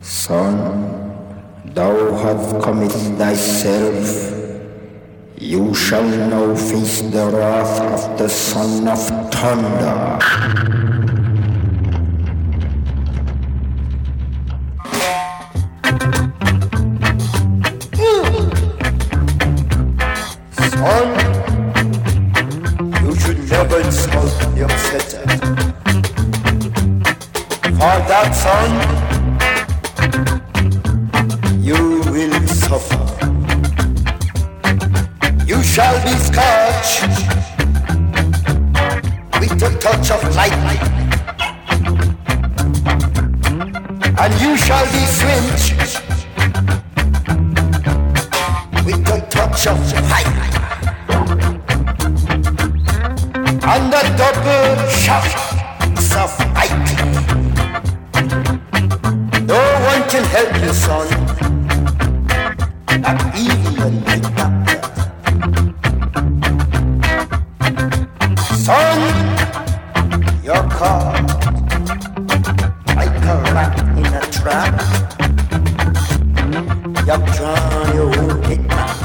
Son, thou have committed thyself. You shall now face the wrath of the Son of Thunder. Son, you should never insult your setter. For that, son, you will suffer. You shall be scorched with the touch of lightning, and you shall be singed with the touch of fire, and the double shocks of lightning. No one can help you, son, not even the doctor. Son, you're caught like a rat in a trap. You've drawn your own pit.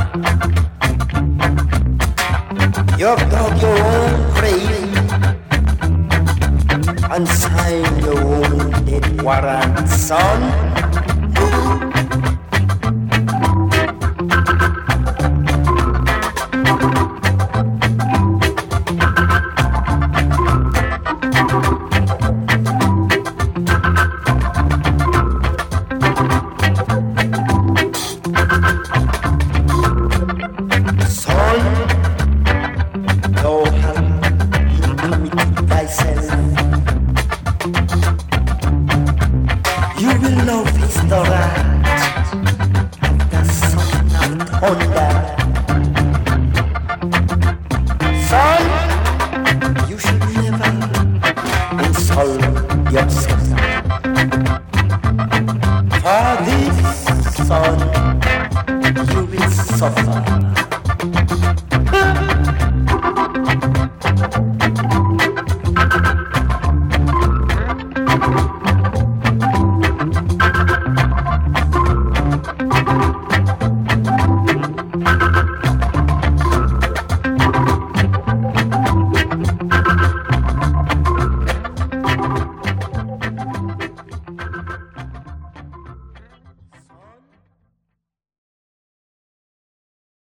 You've dug your own grave and signed your own death warrant, son. For this, son, you will suffer.